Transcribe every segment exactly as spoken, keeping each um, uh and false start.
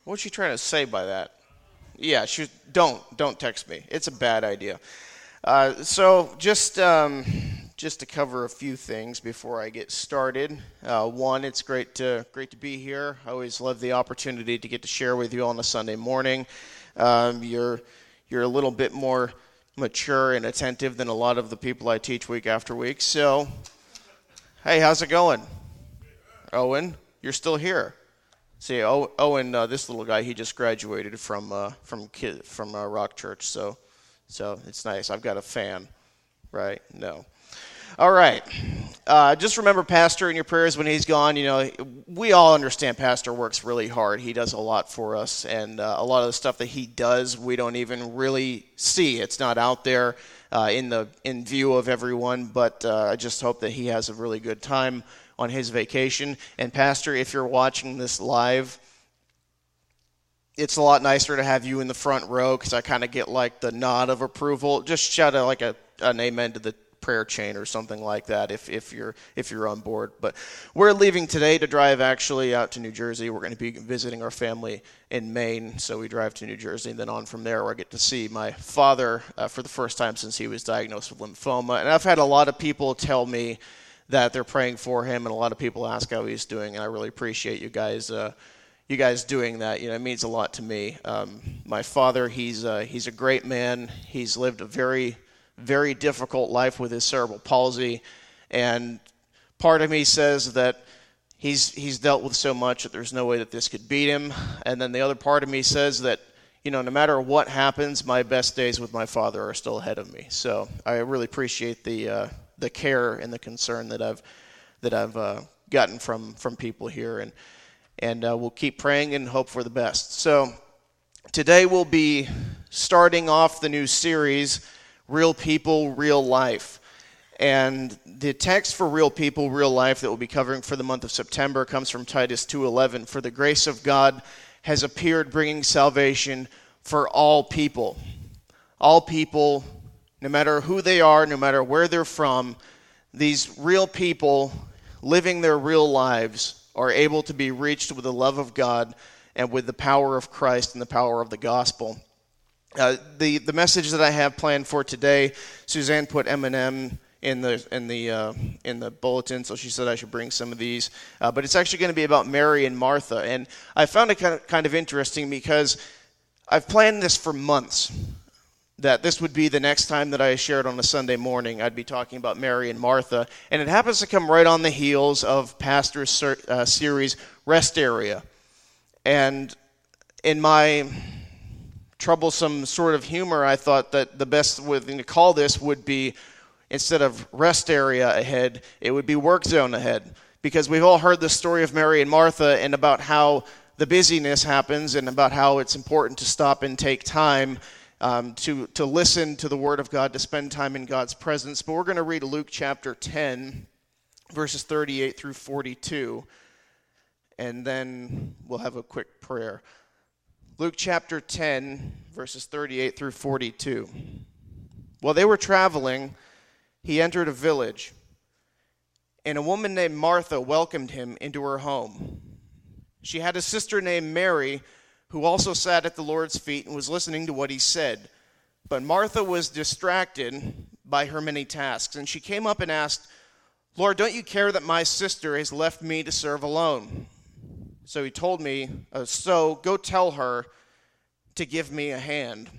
What's she trying to say by that? Yeah, she, don't, don't text me. It's a bad idea. Uh, so just um, just to cover a few things before I get started. Uh, one, it's great to great to be here. I always love the opportunity to get to share with you on a Sunday morning. Um, you're you're a little bit more mature and attentive than a lot of the people I teach week after week. So, hey, how's it going? Owen, you're still here. See, Owen, uh, this little guy, he just graduated from uh, from kid, from uh, Rock Church, so so it's nice. I've got a fan, right? No. All right. Uh, just remember Pastor in your prayers when he's gone. You know, we all understand Pastor works really hard. He does a lot for us, and uh, a lot of the stuff that he does, we don't even really see. It's not out there uh, in the in view of everyone, but uh, I just hope that he has a really good time on his vacation. And Pastor, if you're watching this live, it's a lot nicer to have you in the front row because I kind of get like the nod of approval. Just shout out like a an amen to the prayer chain or something like that if if you're if you're on board. But we're leaving today to drive actually out to New Jersey. We're going to be visiting our family in Maine, so we drive to New Jersey, and then on from there where I get to see my father uh, for the first time since he was diagnosed with lymphoma. And I've had a lot of people tell me that they're praying for him, and a lot of people ask how he's doing, and I really appreciate you guys uh, you guys doing that. You know, it means a lot to me. Um, my father, he's uh, he's a great man. He's lived a very, very difficult life with his cerebral palsy, and part of me says that he's he's dealt with so much that there's no way that this could beat him, and then the other part of me says that, you know, no matter what happens, my best days with my father are still ahead of me. So I really appreciate the uh, the care and the concern that I've that I've uh, gotten from from people here, and and uh, we'll keep praying and hope for the best. So today we'll be starting off the new series, Real People, Real Life, and the text for Real People, Real Life that we'll be covering for the month of September comes from Titus two eleven. For the grace of God has appeared, bringing salvation for all people, all people. No matter who they are, no matter where they're from, these real people living their real lives are able to be reached with the love of God and with the power of Christ and the power of the gospel. Uh, the the message that I have planned for today, Suzanne put M and M in the in the uh, in the bulletin, so she said I should bring some of these. Uh, but it's actually going to be about Mary and Martha, and I found it kind of, kind of interesting because I've planned this for months, that this would be the next time that I shared on a Sunday morning. I'd be talking about Mary and Martha. And it happens to come right on the heels of Pastor's ser- uh, series, Rest Area. And in my troublesome sort of humor, I thought that the best thing to call this would be, instead of Rest Area ahead, it would be Work Zone ahead. Because we've all heard the story of Mary and Martha and about how the busyness happens and about how it's important to stop and take time Um, to, to listen to the Word of God, to spend time in God's presence. But we're going to read Luke chapter ten, verses thirty-eight through forty-two, and then we'll have a quick prayer. Luke chapter ten, verses thirty-eight through forty-two. While they were traveling, he entered a village, and a woman named Martha welcomed him into her home. She had a sister named Mary, who also sat at the Lord's feet and was listening to what he said. But Martha was distracted by her many tasks, and she came up and asked, "Lord, don't you care that my sister has left me to serve alone?" So he told me, uh, so go tell her to give me a hand.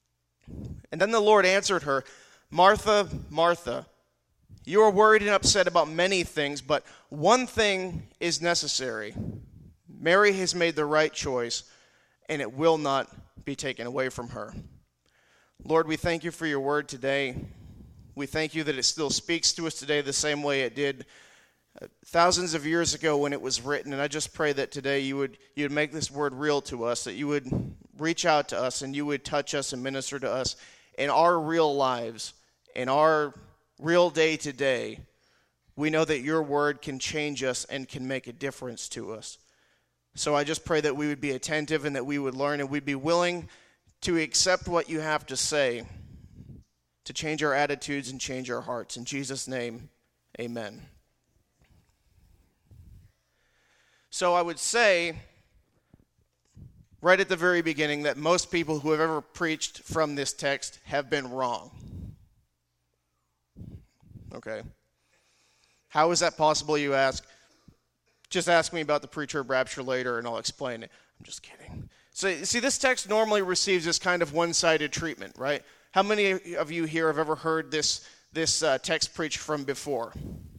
And then the Lord answered her, "Martha, Martha, you are worried and upset about many things, but one thing is necessary. Mary has made the right choice, and it will not be taken away from her." Lord, we thank you for your word today. We thank you that it still speaks to us today the same way it did uh, thousands of years ago when it was written. And I just pray that today you would you would make this word real to us, that you would reach out to us and you would touch us and minister to us in our real lives, in our real day-to-day. We know that your word can change us and can make a difference to us. So I just pray that we would be attentive and that we would learn and we'd be willing to accept what you have to say to change our attitudes and change our hearts. In Jesus' name, amen. So I would say right at the very beginning that most people who have ever preached from this text have been wrong. Okay. How is that possible, you ask? Just ask me about the pre-trib rapture later and I'll explain it. I'm just kidding. So, you see, this text normally receives this kind of one-sided treatment, right? How many of you here have ever heard this, this uh, text preached from before?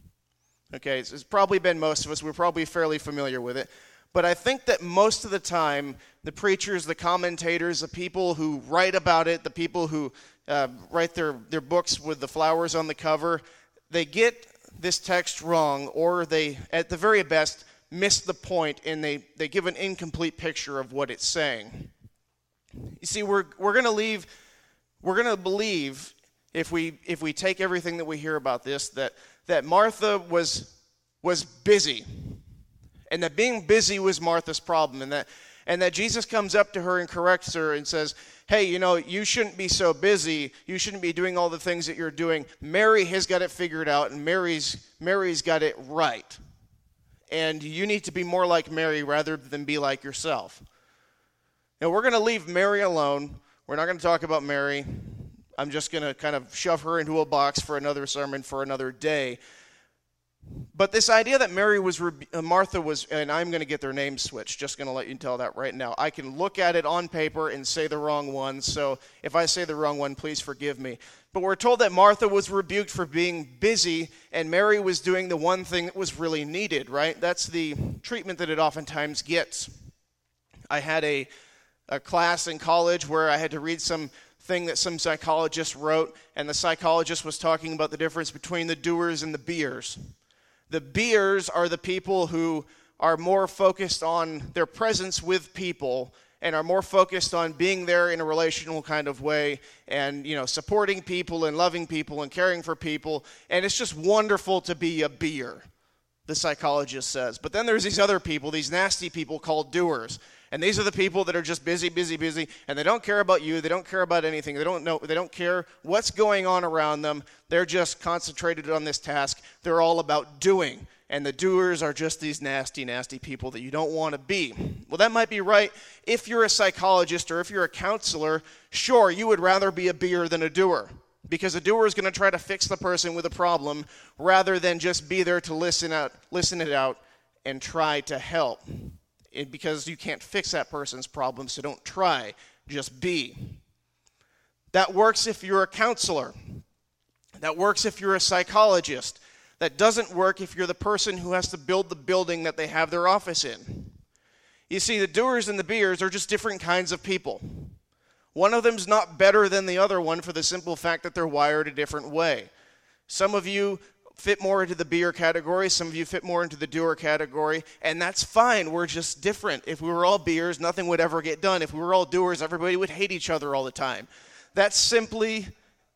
Okay, it's, it's probably been most of us. We're probably fairly familiar with it. But I think that most of the time, the preachers, the commentators, the people who write about it, the people who uh, write their, their books with the flowers on the cover, they get this text wrong, or they, at the very best, miss the point, and they, they give an incomplete picture of what it's saying. You see, we're we're going to leave, we're going to believe, if we if we take everything that we hear about this, that that Martha was was busy, and that being busy was Martha's problem, and that and that Jesus comes up to her and corrects her and says, hey, you know, you shouldn't be so busy. You shouldn't be doing all the things that you're doing. Mary has got it figured out, and Mary's Mary's got it right. And you need to be more like Mary rather than be like yourself. Now, we're going to leave Mary alone. We're not going to talk about Mary. I'm just going to kind of shove her into a box for another sermon for another day. But this idea that Mary was, uh, Martha was, and I'm going to get their names switched, just going to let you tell that right now. I can look at it on paper and say the wrong one, so if I say the wrong one, please forgive me. But we're told that Martha was rebuked for being busy, and Mary was doing the one thing that was really needed, right? That's the treatment that it oftentimes gets. I had a, a class in college where I had to read some thing that some psychologist wrote, and the psychologist was talking about the difference between the doers and the beers. The beers are the people who are more focused on their presence with people and are more focused on being there in a relational kind of way and, you know, supporting people and loving people and caring for people. And it's just wonderful to be a beer, the psychologist says. But then there's these other people, these nasty people called doers. And these are the people that are just busy, busy, busy, and they don't care about you. They don't care about anything. They don't know. They don't care what's going on around them. They're just concentrated on this task. They're all about doing. And the doers are just these nasty, nasty people that you don't want to be. Well, that might be right if you're a psychologist or if you're a counselor. Sure, you would rather be a beer than a doer, because a doer is going to try to fix the person with a problem rather than just be there to listen out, listen it out and try to help. It, because you can't fix that person's problem, so don't try, just be. That works if you're a counselor. That works if you're a psychologist. That doesn't work if you're the person who has to build the building that they have their office in. You see, the doers and the beers are just different kinds of people. One of them's not better than the other one for the simple fact that they're wired a different way. Some of you fit more into the beer category, some of you fit more into the doer category, and that's fine. We're just different. If we were all beers, nothing would ever get done. If we were all doers, everybody would hate each other all the time. That's simply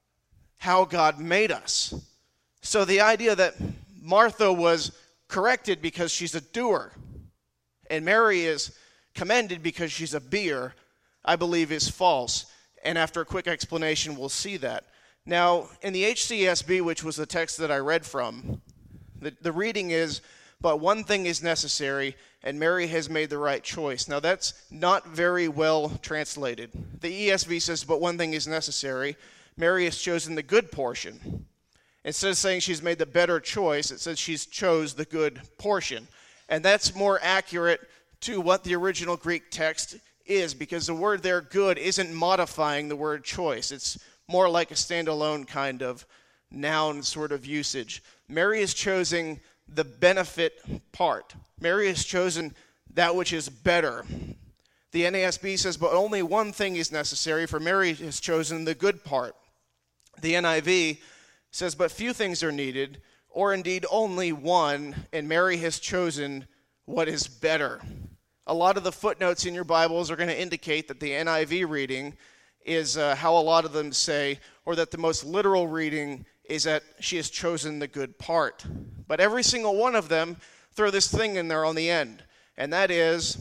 how God made us. So the idea that Martha was corrected because she's a doer and Mary is commended because she's a beer, I believe is false. And after a quick explanation, we'll see that. Now, in the H C S B, which was the text that I read from, the, the reading is, but one thing is necessary, and Mary has made the right choice. Now, that's not very well translated. The E S V says, but one thing is necessary. Mary has chosen the good portion. Instead of saying she's made the better choice, it says she's chose the good portion. And that's more accurate to what the original Greek text is, because the word there, good, isn't modifying the word choice. It's more like a standalone kind of noun sort of usage. Mary is choosing the benefit part. Mary has chosen that which is better. The N A S B says, but only one thing is necessary, for Mary has chosen the good part. The N I V says, but few things are needed, or indeed only one, and Mary has chosen what is better. A lot of the footnotes in your Bibles are going to indicate that the N I V reading is uh, how a lot of them say, or that the most literal reading is that she has chosen the good part. But every single one of them throw this thing in there on the end, and that is,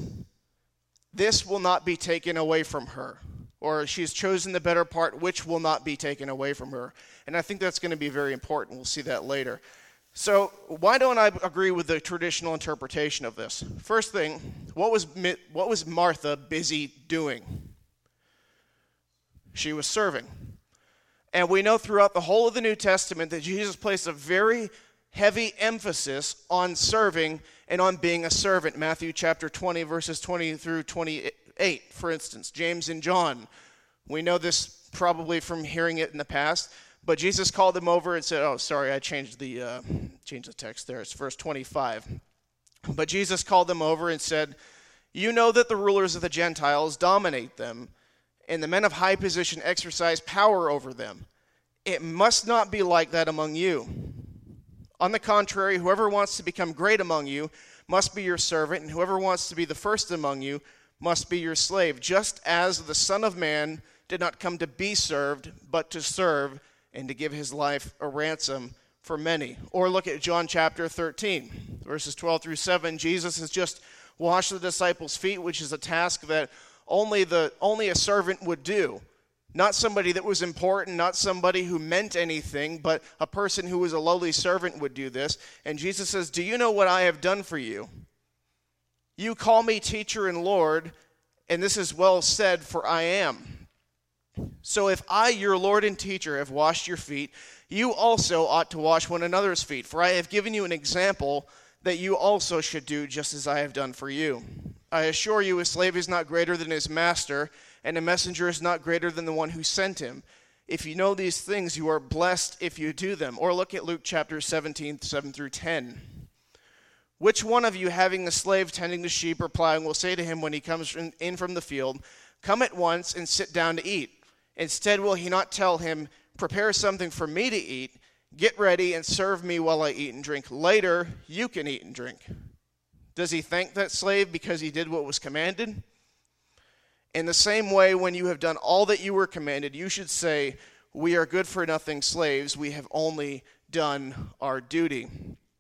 this will not be taken away from her. Or she has chosen the better part, which will not be taken away from her. And I think that's going to be very important. We'll see that later. So why don't I agree with the traditional interpretation of this? First thing, what was what was Martha busy doing? She was serving. And we know throughout the whole of the New Testament that Jesus placed a very heavy emphasis on serving and on being a servant. Matthew chapter twenty, verses twenty through twenty-eight, for instance. James and John. We know this probably from hearing it in the past. But Jesus called them over and said, oh, sorry, I changed the uh, changed the text there. It's verse twenty-five. But Jesus called them over and said, you know that the rulers of the Gentiles dominate them, and the men of high position exercise power over them. It must not be like that among you. On the contrary, whoever wants to become great among you must be your servant, and whoever wants to be the first among you must be your slave, just as the Son of Man did not come to be served, but to serve, and to give his life a ransom for many. Or look at John chapter thirteen, verses twelve through seven. Jesus has just washed the disciples' feet, which is a task that only the only a servant would do. Not somebody that was important, not somebody who meant anything, but a person who was a lowly servant would do this. And Jesus says, do you know what I have done for you? You call me teacher and Lord, and this is well said, for I am. So if I, your Lord and teacher, have washed your feet, you also ought to wash one another's feet. For I have given you an example that you also should do just as I have done for you. I assure you, a slave is not greater than his master, and a messenger is not greater than the one who sent him. If you know these things, you are blessed if you do them. Or look at Luke chapter seventeen, seven through ten. Which one of you, having a slave tending the sheep or plowing, will say to him when he comes in from the field, come at once and sit down to eat? Instead, will he not tell him, prepare something for me to eat, get ready and serve me while I eat and drink. Later, you can eat and drink. Does he thank that slave because he did what was commanded? In the same way, when you have done all that you were commanded, you should say, we are good for nothing slaves, we have only done our duty.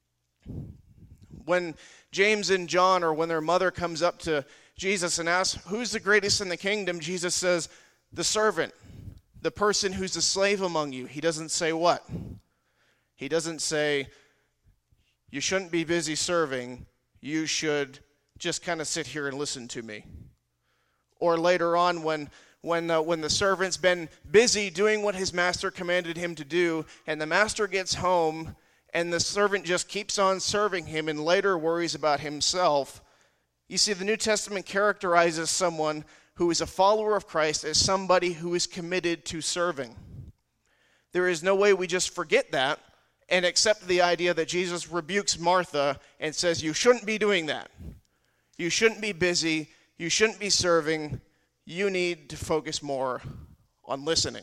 When James and John, or when their mother comes up to Jesus and asks, who's the greatest in the kingdom? Jesus says, the servant, the person who's a slave among you. He doesn't say what? He doesn't say, you shouldn't be busy serving, you should just kind of sit here and listen to me. Or later on, when when uh, when the servant's been busy doing what his master commanded him to do, and the master gets home, and the servant just keeps on serving him and later worries about himself. You see, the New Testament characterizes someone who is a follower of Christ as somebody who is committed to serving. There is no way we just forget that and accept the idea that Jesus rebukes Martha and says, you shouldn't be doing that. You shouldn't be busy. You shouldn't be serving. You need to focus more on listening.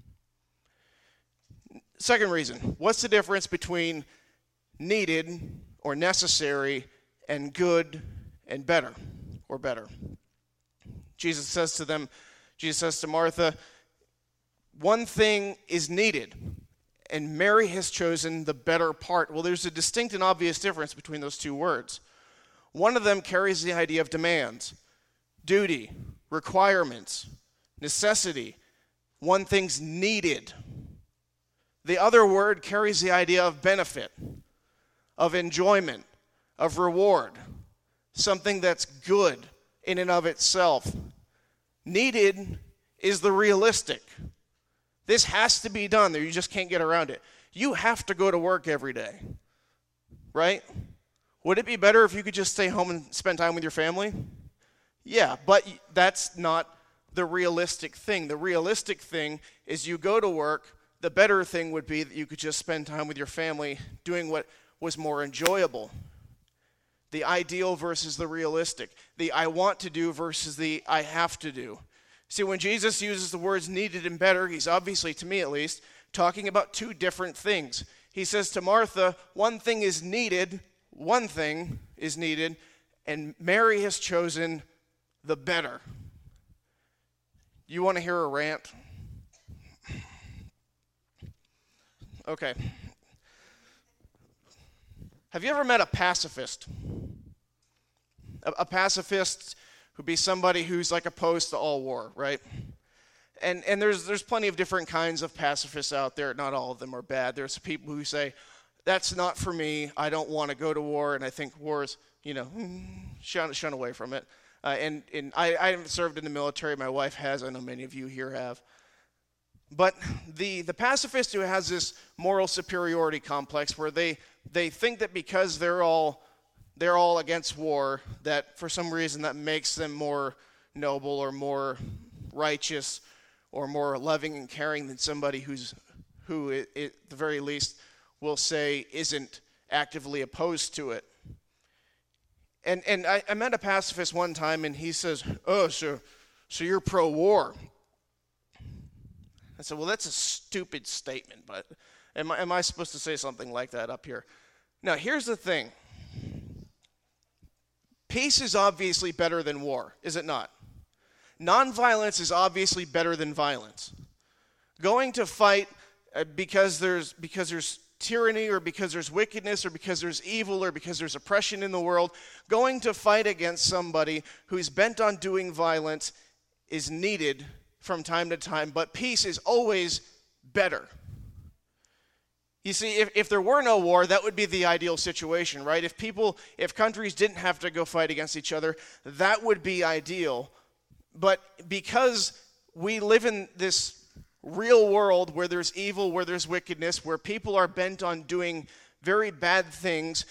Second reason, what's the difference between needed or necessary and good and better or better? Jesus says to them, Jesus says to Martha, one thing is needed, and Mary has chosen the better part. Well, there's a distinct and obvious difference between those two words. One of them carries the idea of demands, duty, requirements, necessity. One thing's needed. The other word carries the idea of benefit, of enjoyment, of reward, something that's good in and of itself. Needed is the realistic. This has to be done. You just can't get around it. You have to go to work every day, right? Would it be better if you could just stay home and spend time with your family? Yeah, but that's not the realistic thing. The realistic thing is you go to work. The better thing would be that you could just spend time with your family doing what was more enjoyable. The ideal versus the realistic. The I want to do versus the I have to do. See, when Jesus uses the words needed and better, he's obviously, to me at least, talking about two different things. He says to Martha, one thing is needed, one thing is needed, and Mary has chosen the better. You want to hear a rant? Okay. Have you ever met a pacifist? A, a pacifist would be somebody who's like opposed to all war, right? And and there's there's plenty of different kinds of pacifists out there. Not all of them are bad. There's people who say, that's not for me. I don't want to go to war, and I think war is, you know, shun, shun away from it. Uh, and and I, I haven't served in the military. My wife has. I know many of you here have. But the, the pacifist who has this moral superiority complex where they, they think that because they're all they're all against war, that for some reason that makes them more noble or more righteous or more loving and caring than somebody who's who at the very least will say isn't actively opposed to it. And and I, I met a pacifist one time, and he says, "Oh, so so you're pro-war?" I said, "Well, that's a stupid statement, but am I, am I supposed to say something like that up here?" Now, here's the thing. Peace is obviously better than war, is it not? Nonviolence is obviously better than violence. Going to fight uh, because there's because there's tyranny or because there's wickedness or because there's evil or because there's oppression in the world, going to fight against somebody who's bent on doing violence is needed from time to time, but peace is always better. You see, if, if there were no war, that would be the ideal situation, right? If people, if countries didn't have to go fight against each other, that would be ideal. But because we live in this real world where there's evil, where there's wickedness, where people are bent on doing very bad things,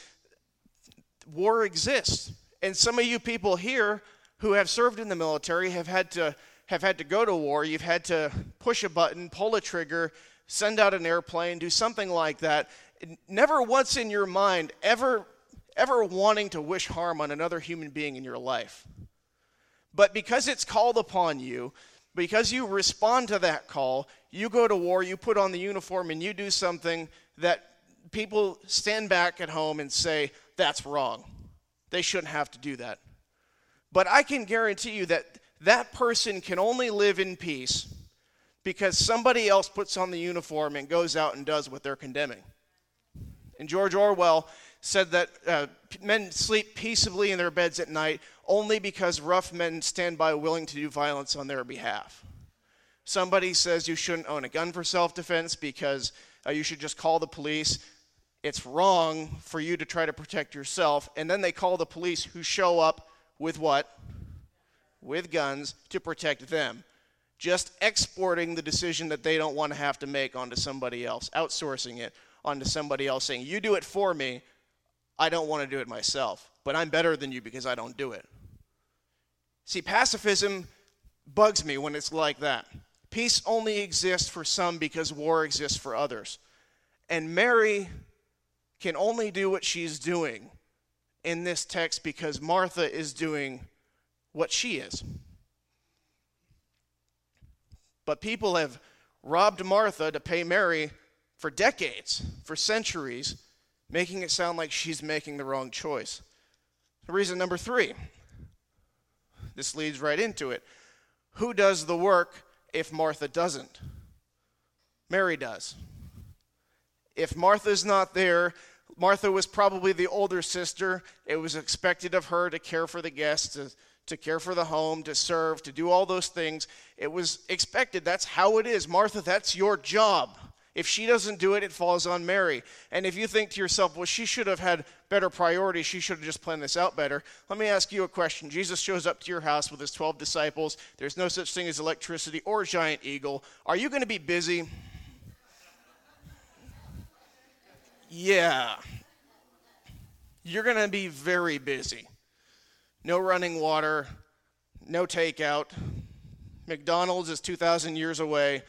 war exists. And some of you people here who have served in the military have had to have had to go to war. You've had to push a button, pull a trigger, send out an airplane, do something like that. Never once in your mind ever ever wanting to wish harm on another human being in your life. But because it's called upon you, because you respond to that call, you go to war, you put on the uniform, and you do something that people stand back at home and say, that's wrong. They shouldn't have to do that. But I can guarantee you that that person can only live in peace because somebody else puts on the uniform and goes out and does what they're condemning. And George Orwell said that uh, men sleep peaceably in their beds at night only because rough men stand by willing to do violence on their behalf. Somebody says you shouldn't own a gun for self-defense because uh, you should just call the police. It's wrong for you to try to protect yourself. And then they call the police, who show up with what? With guns to protect them. Just exporting the decision that they don't want to have to make onto somebody else, outsourcing it onto somebody else, saying, you do it for me, I don't want to do it myself, but I'm better than you because I don't do it. See, pacifism bugs me when it's like that. Peace only exists for some because war exists for others. And Mary can only do what she's doing in this text because Martha is doing what she is. But people have robbed Martha to pay Mary for decades, for centuries, making it sound like she's making the wrong choice. Reason number three. This leads right into it. Who does the work if Martha doesn't? Mary does. If Martha's not there, Martha was probably the older sister. It was expected of her to care for the guests, to, to care for the home, to serve, to do all those things. It was expected. That's how it is. Martha, that's your job. If she doesn't do it, it falls on Mary. And if you think to yourself, well, she should have had better priorities, she should have just planned this out better. Let me ask you a question. Jesus shows up to your house with his twelve disciples. There's no such thing as electricity or giant eagle. Are you going to be busy? Yeah. You're going to be very busy. No running water, no takeout. McDonald's is two thousand years away.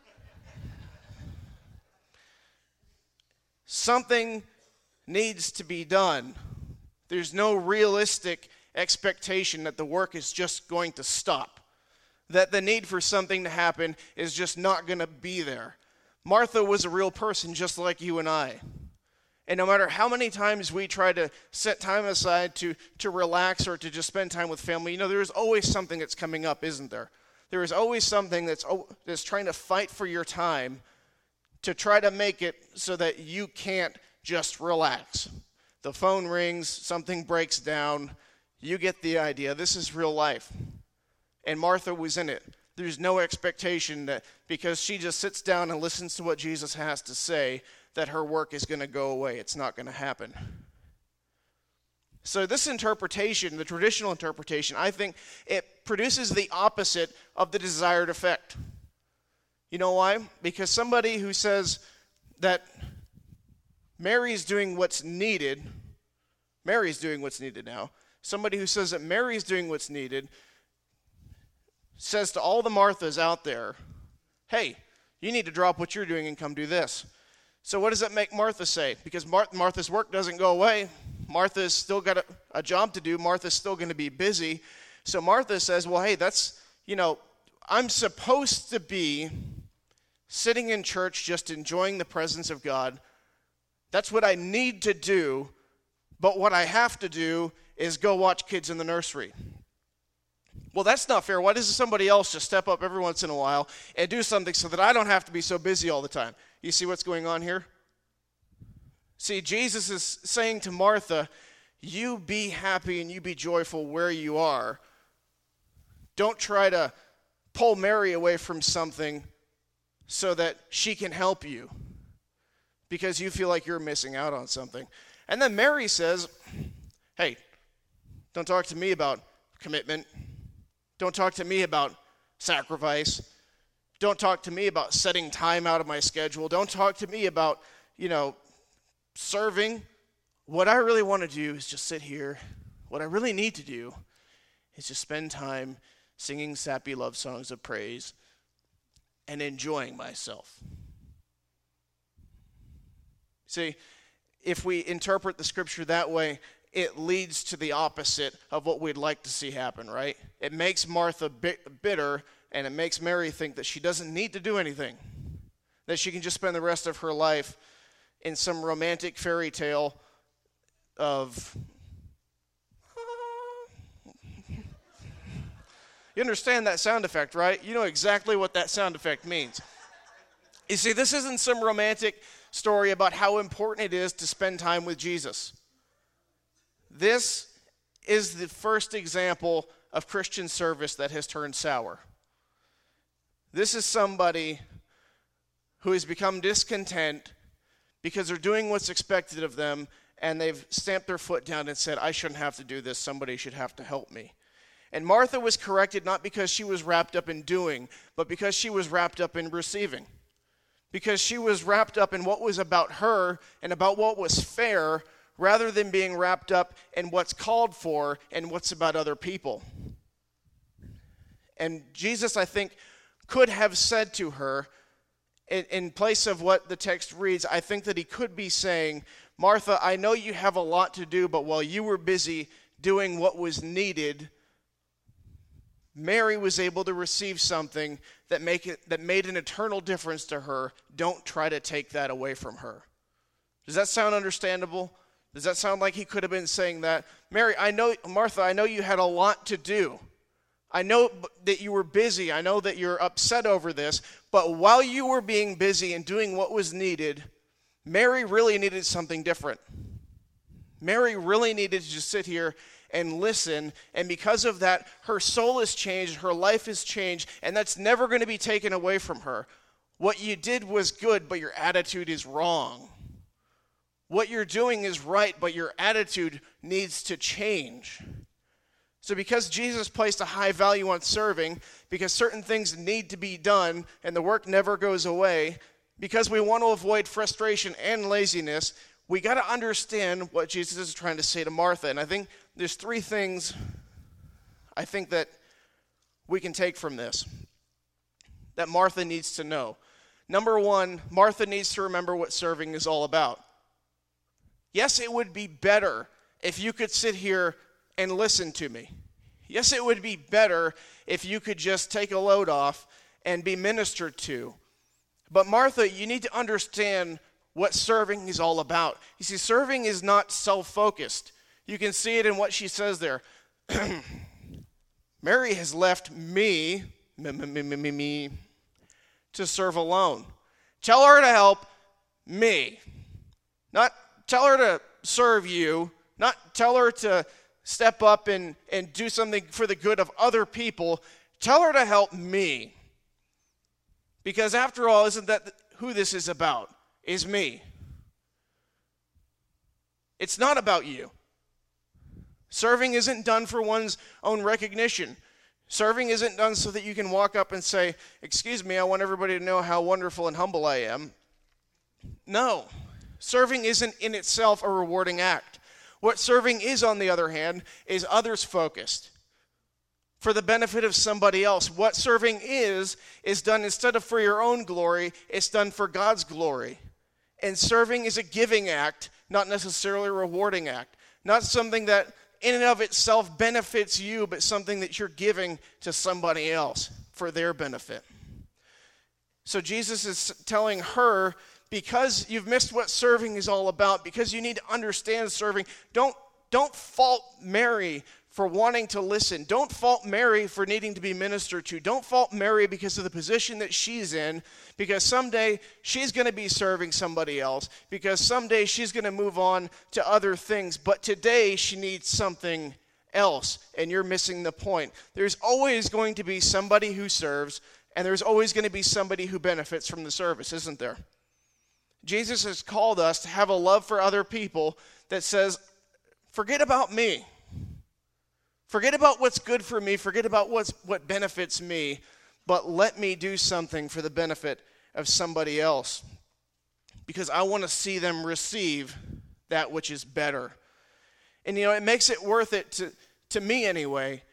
Something needs to be done. There's no realistic expectation that the work is just going to stop, that the need for something to happen is just not going to be there. Martha was a real person just like you and I. And no matter how many times we try to set time aside to, to relax or to just spend time with family, you know, there's always something that's coming up, isn't there? There is always something that's, that's trying to fight for your time to try to make it so that you can't just relax. The phone rings, something breaks down, you get the idea. This is real life. And Martha was in it. There's no expectation that because she just sits down and listens to what Jesus has to say, that her work is going to go away. It's not going to happen. So this interpretation, the traditional interpretation, I think it produces the opposite of the desired effect. You know why? Because somebody who says that Mary's doing what's needed, Mary's doing what's needed now, somebody who says that Mary's doing what's needed says to all the Marthas out there, hey, you need to drop what you're doing and come do this. So what does that make Martha say? Because Mar- Martha's work doesn't go away. Martha's still got a, a job to do. Martha's still going to be busy. So Martha says, well, hey, that's, you know, I'm supposed to be sitting in church just enjoying the presence of God. That's what I need to do. But what I have to do is go watch kids in the nursery. Well, that's not fair. Why doesn't somebody else just step up every once in a while and do something so that I don't have to be so busy all the time? You see what's going on here? See, Jesus is saying to Martha, you be happy and you be joyful where you are. Don't try to pull Mary away from something so that she can help you because you feel like you're missing out on something. And then Mary says, hey, don't talk to me about commitment. Don't talk to me about sacrifice. Don't talk to me about setting time out of my schedule. Don't talk to me about, you know, serving. What I really want to do is just sit here. What I really need to do is just spend time singing sappy love songs of praise and enjoying myself. See, if we interpret the scripture that way, it leads to the opposite of what we'd like to see happen, right? It makes Martha bitter, and it makes Mary think that she doesn't need to do anything, that she can just spend the rest of her life in some romantic fairy tale of... You understand that sound effect, right? You know exactly what that sound effect means. You see, this isn't some romantic story about how important it is to spend time with Jesus. This is the first example of Christian service that has turned sour. This is somebody who has become discontent because they're doing what's expected of them, and they've stamped their foot down and said, I shouldn't have to do this. Somebody should have to help me. And Martha was corrected not because she was wrapped up in doing, but because she was wrapped up in receiving. Because she was wrapped up in what was about her and about what was fair, rather than being wrapped up in what's called for and what's about other people. And Jesus, I think, could have said to her, in, in place of what the text reads, I think that he could be saying, Martha, I know you have a lot to do, but while you were busy doing what was needed, Mary was able to receive something that make it that made an eternal difference to her. Don't try to take that away from her. Does that sound understandable? Does that sound like he could have been saying that? Mary, I know, Martha, I know you had a lot to do. I know that you were busy. I know that you're upset over this. But while you were being busy and doing what was needed, Mary really needed something different. Mary really needed to just sit here and listen, and because of that, her soul has changed, her life has changed, and that's never going to be taken away from her. What you did was good, but your attitude is wrong. What you're doing is right, but your attitude needs to change. So because Jesus placed a high value on serving, because certain things need to be done, and the work never goes away, because we want to avoid frustration and laziness, we got to understand what Jesus is trying to say to Martha. And I think there's three things I think that we can take from this that Martha needs to know. Number one, Martha needs to remember what serving is all about. Yes, it would be better if you could sit here and listen to me. Yes, it would be better if you could just take a load off and be ministered to. But Martha, you need to understand what serving is all about. You see, serving is not self-focused. You can see it in what she says there. Mary has left me, me, me, me, me, me, to serve alone. Tell her to help me. Not tell her to serve you. Not tell her to step up and, and do something for the good of other people. Tell her to help me. Because after all, isn't that who this is about? Is me. It's not about you. Serving isn't done for one's own recognition. Serving isn't done so that you can walk up and say, excuse me, I want everybody to know how wonderful and humble I am. No. Serving isn't in itself a rewarding act. What serving is, on the other hand, is others-focused. For the benefit of somebody else. What serving is, is done instead of for your own glory, it's done for God's glory. And serving is a giving act, not necessarily a rewarding act. Not something that in and of itself benefits you, but something that you're giving to somebody else for their benefit. So Jesus is telling her, because you've missed what serving is all about, because you need to understand serving, don't, don't fault Mary for wanting to listen. Don't fault Mary for needing to be ministered to. Don't fault Mary because of the position that she's in, because someday she's going to be serving somebody else, because someday she's going to move on to other things. But today she needs something else, and you're missing the point. There's always going to be somebody who serves, and there's always going to be somebody who benefits from the service, isn't there? Jesus has called us to have a love for other people that says, forget about me. Forget about what's good for me. Forget about what's, what benefits me. But let me do something for the benefit of somebody else. Because I want to see them receive that which is better. And, you know, it makes it worth it to, to me anyway.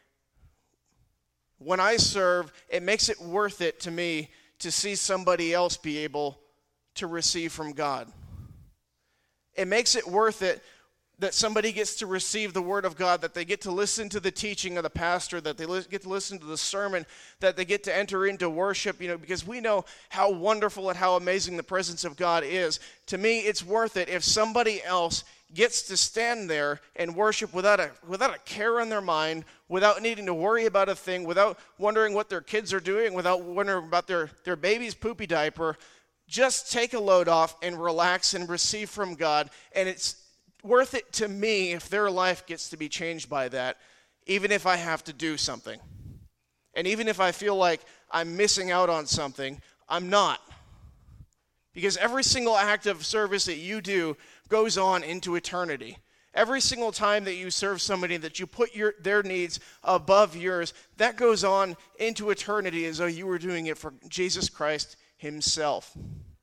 When I serve, it makes it worth it to me to see somebody else be able to receive from God. It makes it worth it that somebody gets to receive the word of God, that they get to listen to the teaching of the pastor, that they li- get to listen to the sermon, that they get to enter into worship, you know, because we know how wonderful and how amazing the presence of God is. To me, it's worth it if somebody else gets to stand there and worship without a without a care on their mind, without needing to worry about a thing, without wondering what their kids are doing, without wondering about their, their baby's poopy diaper. Just take a load off and relax and receive from God, and it's worth it to me if their life gets to be changed by that, even if I have to do something. And even if I feel like I'm missing out on something, I'm not. Because every single act of service that you do goes on into eternity. Every single time that you serve somebody, that you put your their needs above yours, that goes on into eternity as though you were doing it for Jesus Christ himself.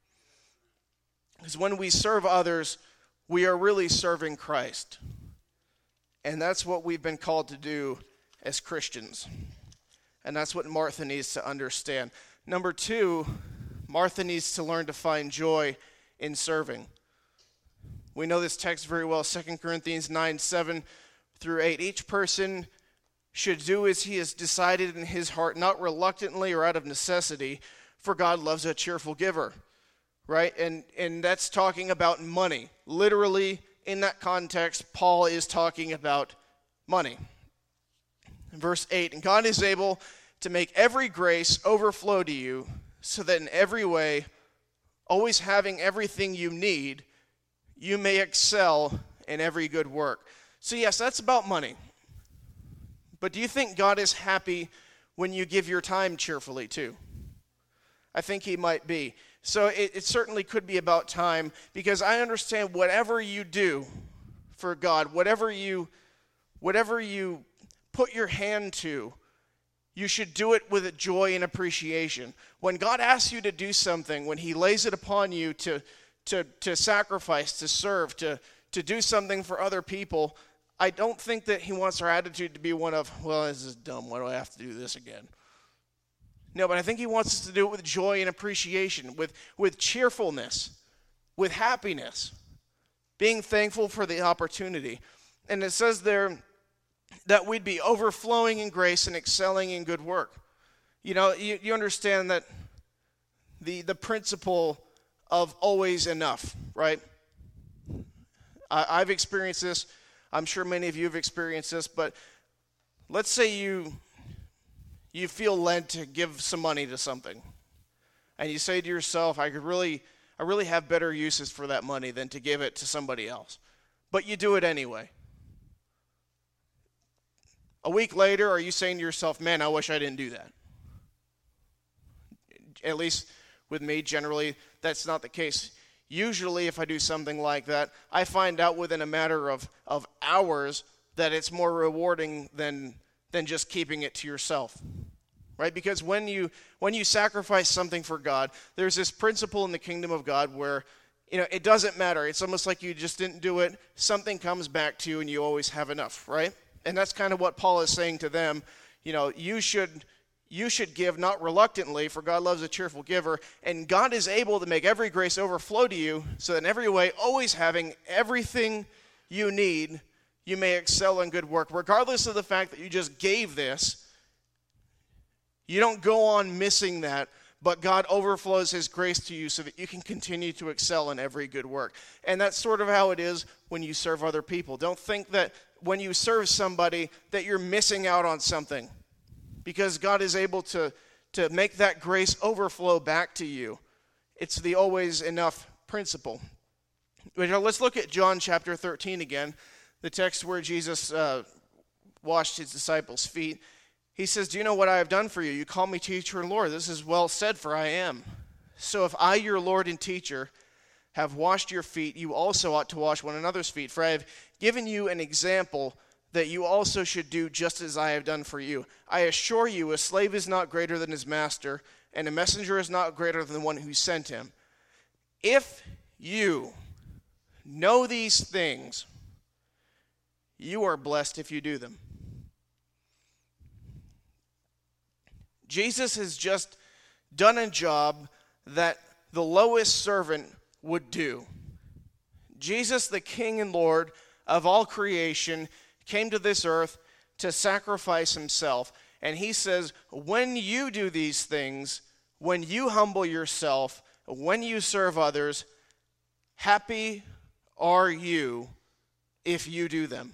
Because when we serve others, we are really serving Christ. And that's what we've been called to do as Christians. And that's what Martha needs to understand. Number two, Martha needs to learn to find joy in serving. We know this text very well, Second Corinthians nine, seven through eight. Each person should do as he has decided in his heart, not reluctantly or out of necessity, for God loves a cheerful giver. Right? And and that's talking about money. Literally, in that context, Paul is talking about money. In verse eight, and God is able to make every grace overflow to you, so that in every way, always having everything you need, you may excel in every good work. So yes, that's about money. But do you think God is happy when you give your time cheerfully too? I think he might be. So it, it certainly could be about time, because I understand whatever you do for God, whatever you, whatever you put your hand to, you should do it with a joy and appreciation. When God asks you to do something, when he lays it upon you to, to, to sacrifice, to serve, to, to do something for other people, I don't think that he wants our attitude to be one of, well, this is dumb, why do I have to do this again? No, but I think he wants us to do it with joy and appreciation, with, with cheerfulness, with happiness, being thankful for the opportunity. And it says there that we'd be overflowing in grace and excelling in good work. You know, you, you understand that the, the principle of always enough, right? I, I've experienced this. I'm sure many of you have experienced this, but let's say you... you feel led to give some money to something. And you say to yourself, I could really, I really have better uses for that money than to give it to somebody else. But you do it anyway. A week later, are you saying to yourself, man, I wish I didn't do that? At least with me, generally, that's not the case. Usually, if I do something like that, I find out within a matter of, of hours that it's more rewarding than than just keeping it to yourself. Right? Because when you when you sacrifice something for God, there's this principle in the kingdom of God where, you know, it doesn't matter. It's almost like you just didn't do it. Something comes back to you and you always have enough, right? And that's kind of what Paul is saying to them. You know, you should you should give not reluctantly, for God loves a cheerful giver, and God is able to make every grace overflow to you, so that in every way, always having everything you need, you may excel in good work. Regardless of the fact that you just gave this, you don't go on missing that, but God overflows his grace to you so that you can continue to excel in every good work. And that's sort of how it is when you serve other people. Don't think that when you serve somebody that you're missing out on something, because God is able to, to make that grace overflow back to you. It's the always enough principle. Let's look at John chapter thirteen again, the text where Jesus uh, washed his disciples' feet. He says, do you know what I have done for you? You call me teacher and Lord. This is well said, for I am. So if I, your Lord and teacher, have washed your feet, you also ought to wash one another's feet. For I have given you an example that you also should do just as I have done for you. I assure you, a slave is not greater than his master, and a messenger is not greater than the one who sent him. If you know these things, you are blessed if you do them. Jesus has just done a job that the lowest servant would do. Jesus, the King and Lord of all creation, came to this earth to sacrifice himself. And he says, when you do these things, when you humble yourself, when you serve others, happy are you if you do them.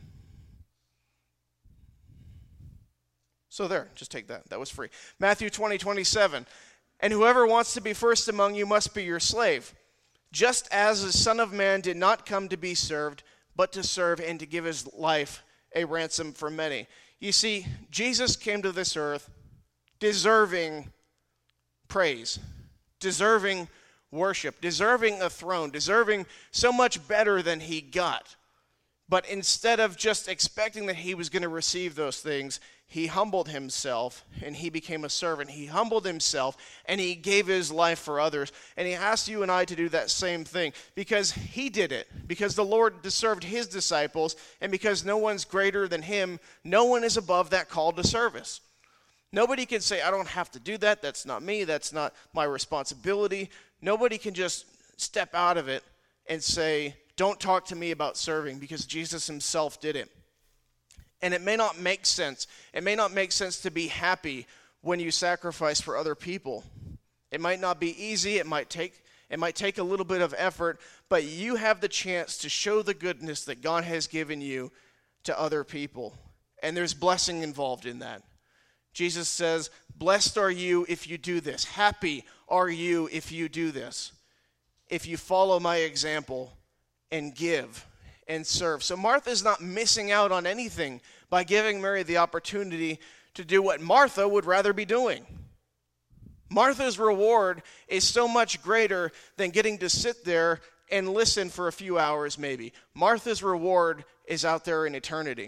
So there, just take that. That was free. Matthew twenty, twenty-seven. And whoever wants to be first among you must be your slave, just as the Son of Man did not come to be served, but to serve and to give his life a ransom for many. You see, Jesus came to this earth deserving praise, deserving worship, deserving a throne, deserving so much better than he got. But instead of just expecting that he was going to receive those things, he humbled himself and he became a servant. He humbled himself and he gave his life for others. And he asked you and I to do that same thing because he did it. Because the Lord served his disciples, and because no one's greater than him, no one is above that call to service. Nobody can say, I don't have to do that. That's not me. That's not my responsibility. Nobody can just step out of it and say, don't talk to me about serving, because Jesus himself did it. And it may not make sense. It may not make sense to be happy when you sacrifice for other people. It might not be easy. It might take it might take a little bit of effort, but you have the chance to show the goodness that God has given you to other people. And there's blessing involved in that. Jesus says, blessed are you if you do this. Happy are you if you do this. If you follow my example and give and serve. So Martha's not missing out on anything by giving Mary the opportunity to do what Martha would rather be doing. Martha's reward is so much greater than getting to sit there and listen for a few hours maybe. Martha's reward is out there in eternity.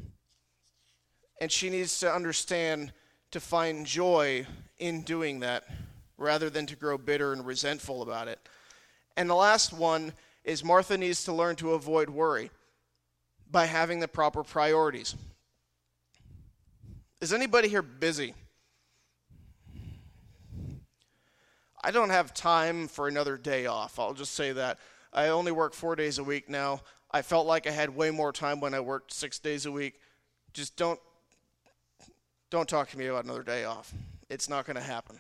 And she needs to understand to find joy in doing that rather than to grow bitter and resentful about it. And the last one is Martha needs to learn to avoid worry by having the proper priorities. Is anybody here busy? I don't have time for another day off. I'll just say that. I only work four days a week now. I felt like I had way more time when I worked six days a week. Just don't, don't talk to me about another day off. It's not going to happen.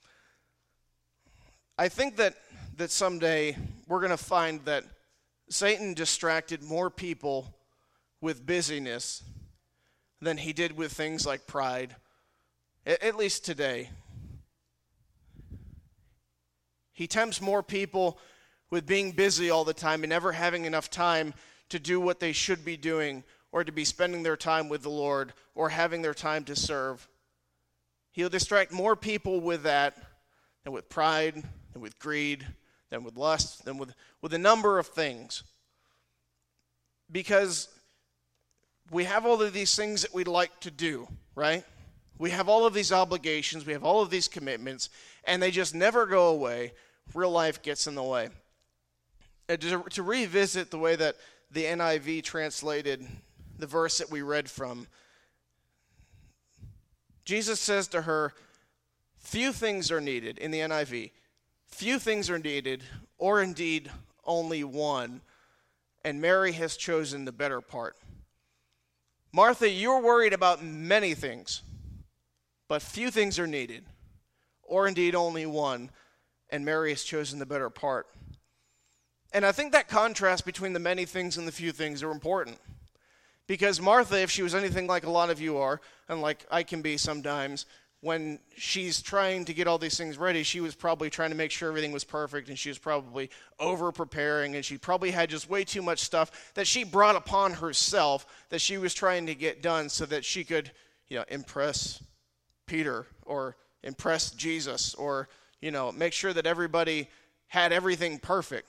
I think that, that someday we're going to find that Satan distracted more people with busyness than he did with things like pride, at, at least today. He tempts more people with being busy all the time and never having enough time to do what they should be doing, or to be spending their time with the Lord, or having their time to serve. He'll distract more people with that than with pride, than with greed, then with lust, then with, with a number of things. Because we have all of these things that we'd like to do, right? We have all of these obligations, we have all of these commitments, and they just never go away. Real life gets in the way. And to, to revisit the way that the N I V translated the verse that we read from, Jesus says to her, few things are needed, in the N I V. Few things are needed, or indeed only one, and Mary has chosen the better part. Martha, you're worried about many things, but few things are needed, or indeed only one, and Mary has chosen the better part. And I think that contrast between the many things and the few things are important. Because Martha, if she was anything like a lot of you are, and like I can be sometimes, when she's trying to get all these things ready, she was probably trying to make sure everything was perfect, and she was probably over-preparing, and she probably had just way too much stuff that she brought upon herself that she was trying to get done so that she could, you know, impress Peter or impress Jesus or, you know, make sure that everybody had everything perfect.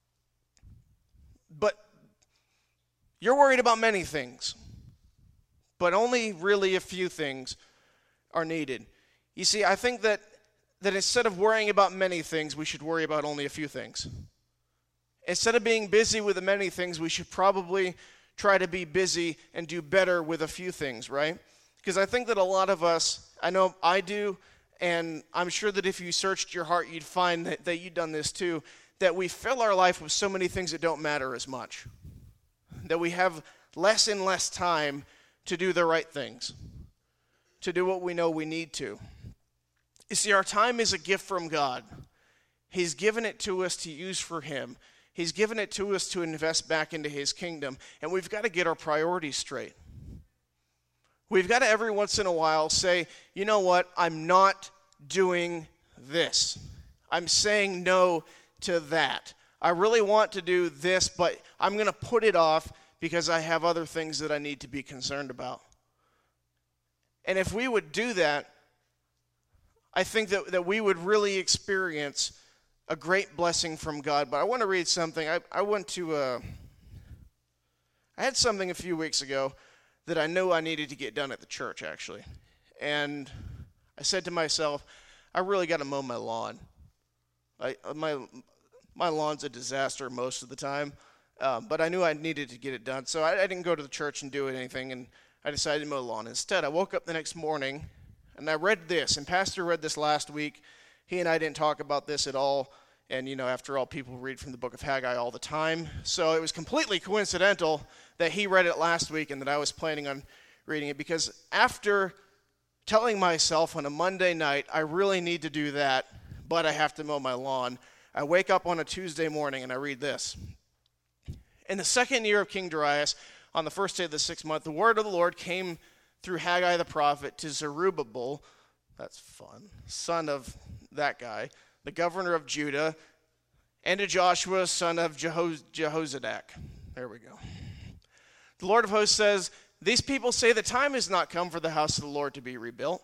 But you're worried about many things, but only really a few things are needed. You see, I think that, that instead of worrying about many things, we should worry about only a few things. Instead of being busy with the many things, we should probably try to be busy and do better with a few things, right? Because I think that a lot of us, I know I do, and I'm sure that if you searched your heart, you'd find that, that you've done this too, that we fill our life with so many things that don't matter as much. That we have less and less time to do the right things, to do what we know we need to. You see, our time is a gift from God. He's given it to us to use for Him. He's given it to us to invest back into His kingdom, and we've got to get our priorities straight. We've got to every once in a while say, you know what, I'm not doing this. I'm saying no to that. I really want to do this, but I'm going to put it off because I have other things that I need to be concerned about. And if we would do that, I think that, that we would really experience a great blessing from God. But I want to read something. I, I went to, uh, I had something a few weeks ago that I knew I needed to get done at the church, actually. And I said to myself, I really got to mow my lawn. I, my, my lawn's a disaster most of the time, uh, but I knew I needed to get it done. So I, I didn't go to the church and do anything, and I decided to mow the lawn. Instead, I woke up the next morning, and I read this, and Pastor read this last week. He and I didn't talk about this at all, and, you know, after all, people read from the book of Haggai all the time. So it was completely coincidental that he read it last week and that I was planning on reading it, because after telling myself on a Monday night, I really need to do that, but I have to mow my lawn, I wake up on a Tuesday morning and I read this. In the second year of King Darius, on the first day of the sixth month, the word of the Lord came through Haggai the prophet to Zerubbabel, that's fun, son of that guy, the governor of Judah, and to Joshua, son of Jeho- Jehozadak. There we go. The Lord of hosts says, these people say the time has not come for the house of the Lord to be rebuilt.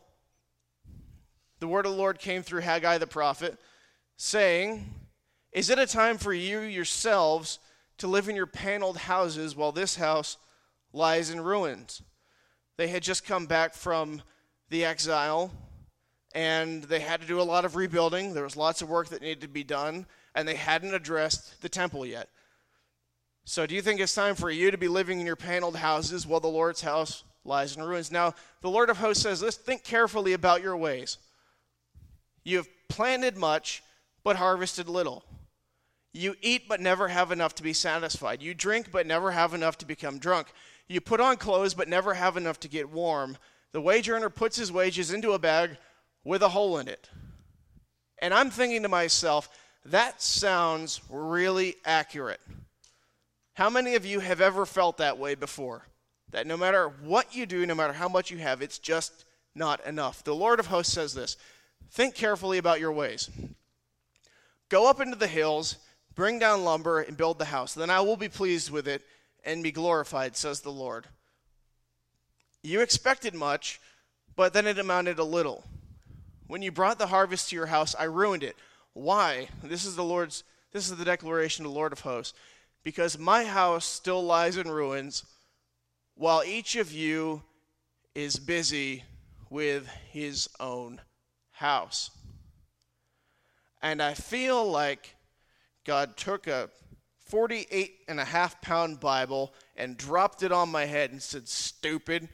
The word of the Lord came through Haggai the prophet, saying, is it a time for you yourselves to live in your paneled houses while this house lies in ruins? They had just come back from the exile, and they had to do a lot of rebuilding. There was lots of work that needed to be done, and they hadn't addressed the temple yet. So do you think it's time for you to be living in your paneled houses while the Lord's house lies in ruins? Now, the Lord of hosts says this, think carefully about your ways. You have planted much, but harvested little. You eat, but never have enough to be satisfied. You drink, but never have enough to become drunk. You put on clothes, but never have enough to get warm. The wage earner puts his wages into a bag with a hole in it. And I'm thinking to myself, that sounds really accurate. How many of you have ever felt that way before? That no matter what you do, no matter how much you have, it's just not enough. The Lord of hosts says this, think carefully about your ways. Go up into the hills, bring down lumber, and build the house. Then I will be pleased with it and be glorified, says the Lord. You expected much, but then it amounted a little. When you brought the harvest to your house, I ruined it. Why? This is the Lord's, This is the declaration of the Lord of hosts. Because my house still lies in ruins, while each of you is busy with his own house. And I feel like God took a forty-eight and a half pound Bible and dropped it on my head and said, stupid.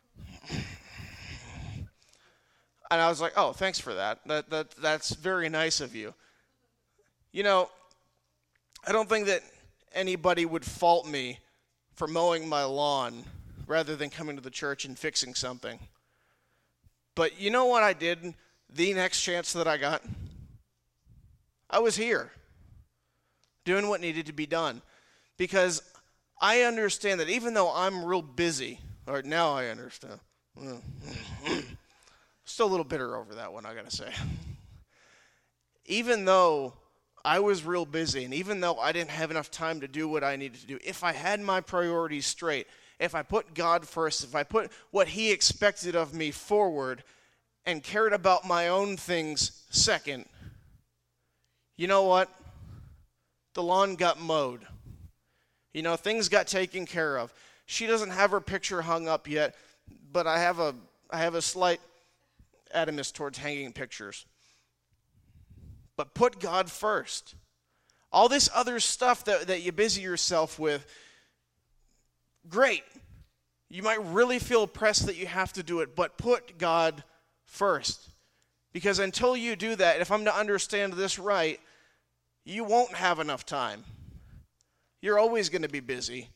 And I was like, oh, thanks for that. That, that. That's very nice of you. You know, I don't think that anybody would fault me for mowing my lawn rather than coming to the church and fixing something. But you know what I did the next chance that I got? I was here doing what needed to be done. Because I understand that even though I'm real busy, or now I understand. Still a little bitter over that one, I gotta say. Even though I was real busy, and even though I didn't have enough time to do what I needed to do, if I had my priorities straight, if I put God first, if I put what he expected of me forward, and cared about my own things second, you know what? The lawn got mowed. You know, things got taken care of. She doesn't have her picture hung up yet, but I have a I have a slight animus towards hanging pictures. But put God first. All this other stuff that, that you busy yourself with, great. You might really feel pressed that you have to do it, but put God first. Because until you do that, if I'm to understand this right, you won't have enough time. You're always going to be busy.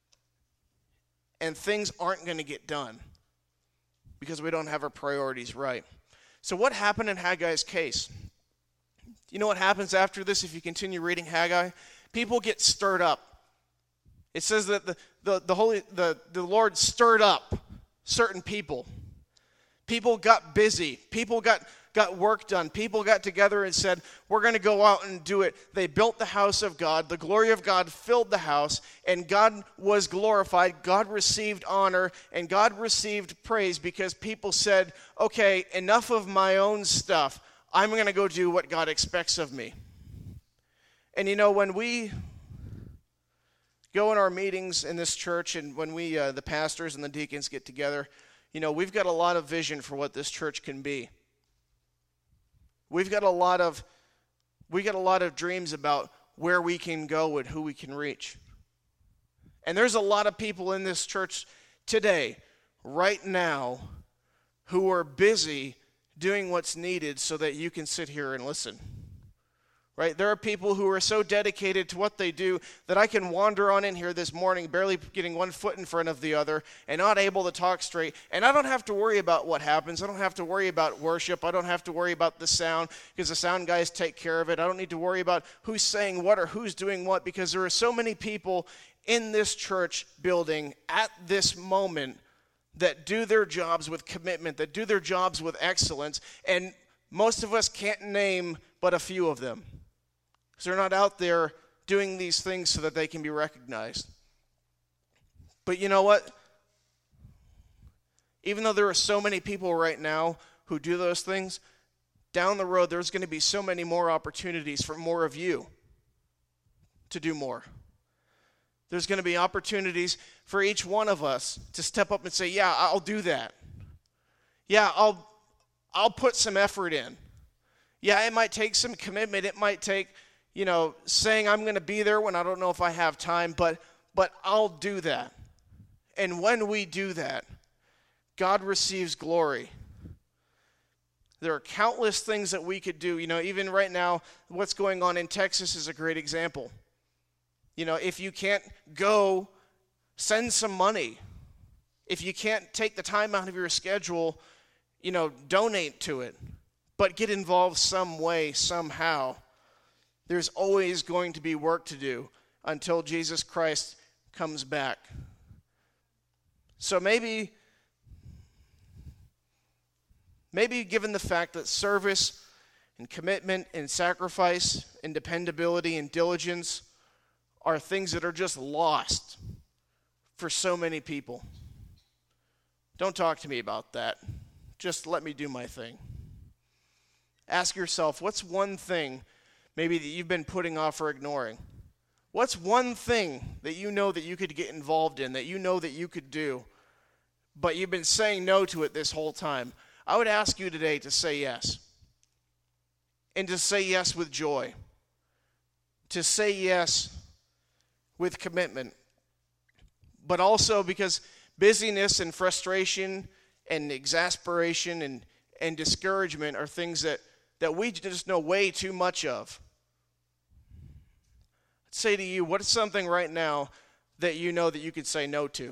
And things aren't going to get done because we don't have our priorities right. So what happened in Haggai's case? You know what happens after this if you continue reading Haggai? People get stirred up. It says that the, the, the, Holy, the, the Lord stirred up certain people. People got busy. People got, got work done. People got together and said, we're going to go out and do it. They built the house of God. The glory of God filled the house, and God was glorified. God received honor, and God received praise because people said, okay, enough of my own stuff. I'm going to go do what God expects of me. And you know, when we go in our meetings in this church, and when we, uh, the pastors and the deacons get together, you know, we've got a lot of vision for what this church can be. We've got a lot of, we got a lot of dreams about where we can go and who we can reach. And there's a lot of people in this church today, right now, who are busy doing what's needed so that you can sit here and listen. Right? There are people who are so dedicated to what they do that I can wander on in here this morning, barely getting one foot in front of the other and not able to talk straight. And I don't have to worry about what happens. I don't have to worry about worship. I don't have to worry about the sound because the sound guys take care of it. I don't need to worry about who's saying what or who's doing what because there are so many people in this church building at this moment that do their jobs with commitment, that do their jobs with excellence. And most of us can't name but a few of them. Because they're not out there doing these things so that they can be recognized. But you know what? Even though there are so many people right now who do those things, down the road there's going to be so many more opportunities for more of you to do more. There's going to be opportunities for each one of us to step up and say, yeah, I'll do that. Yeah, I'll I'll put some effort in. Yeah, it might take some commitment. It might take you know, saying I'm going to be there when I don't know if I have time, but but I'll do that. And when we do that, God receives glory. There are countless things that we could do. You know, even right now, what's going on in Texas is a great example. You know, if you can't go, send some money. If you can't take the time out of your schedule, you know, donate to it. But get involved some way, somehow. There's always going to be work to do until Jesus Christ comes back. So maybe, maybe given the fact that service and commitment and sacrifice and dependability and diligence are things that are just lost for so many people. Don't talk to me about that. Just let me do my thing. Ask yourself, what's one thing? maybe that you've been putting off or ignoring? What's one thing that you know that you could get involved in, that you know that you could do, but you've been saying no to it this whole time? I would ask you today to say yes. And to say yes with joy. To say yes with commitment. But also because busyness and frustration and exasperation and, and discouragement are things that, that we just know way too much of. I'd say to you, what is something right now that you know that you could say no to?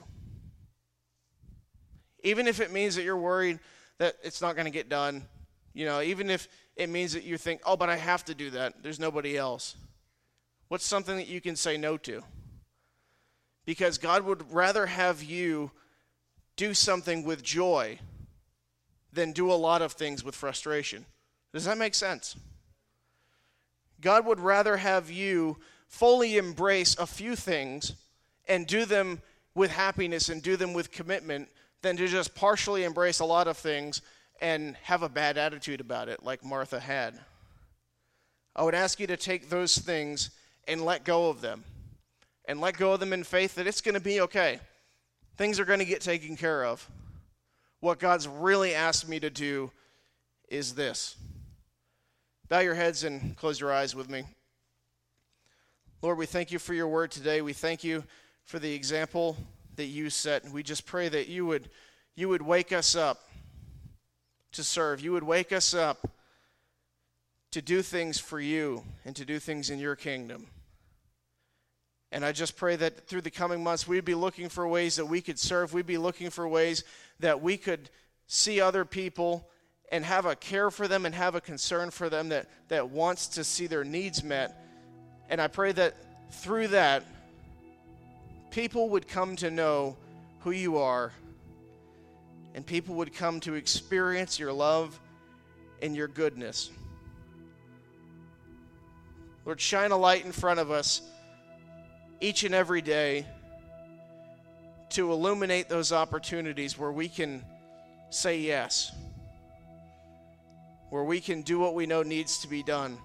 Even if it means that you're worried that it's not going to get done. You know, even if it means that you think, oh, but I have to do that. There's nobody else. What's something that you can say no to? Because God would rather have you do something with joy than do a lot of things with frustration. Does that make sense? God would rather have you fully embrace a few things and do them with happiness and do them with commitment than to just partially embrace a lot of things and have a bad attitude about it like Martha had. I would ask you to take those things and let go of them. And let go of them in faith that it's going to be okay. Things are going to get taken care of. What God's really asked me to do is this. Bow your heads and close your eyes with me. Lord, we thank you for your word today. We thank you for the example that you set. We just pray that you would, you would wake us up to serve. You would wake us up to do things for you and to do things in your kingdom. And I just pray that through the coming months, we'd be looking for ways that we could serve. We'd be looking for ways that we could see other people and have a care for them and have a concern for them that, that wants to see their needs met. And I pray that through that, people would come to know who you are, and people would come to experience your love and your goodness. Lord, shine a light in front of us each and every day to illuminate those opportunities where we can say yes, where we can do what we know needs to be done.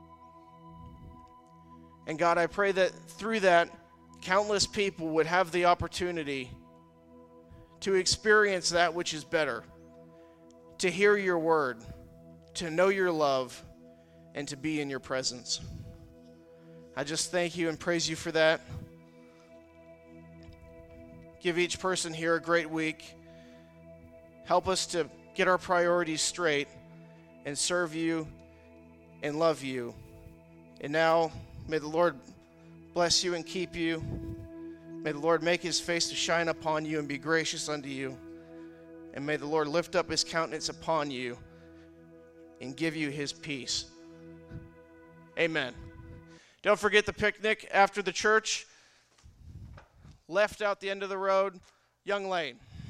And God, I pray that through that, countless people would have the opportunity to experience that which is better, to hear your word, to know your love, and to be in your presence. I just thank you and praise you for that. Give each person here a great week. Help us to get our priorities straight and serve you and love you. And now, may the Lord bless you and keep you. May the Lord make his face to shine upon you and be gracious unto you. And may the Lord lift up his countenance upon you and give you his peace. Amen. Don't forget the picnic after the church. Left out the end of the road, Young Lane.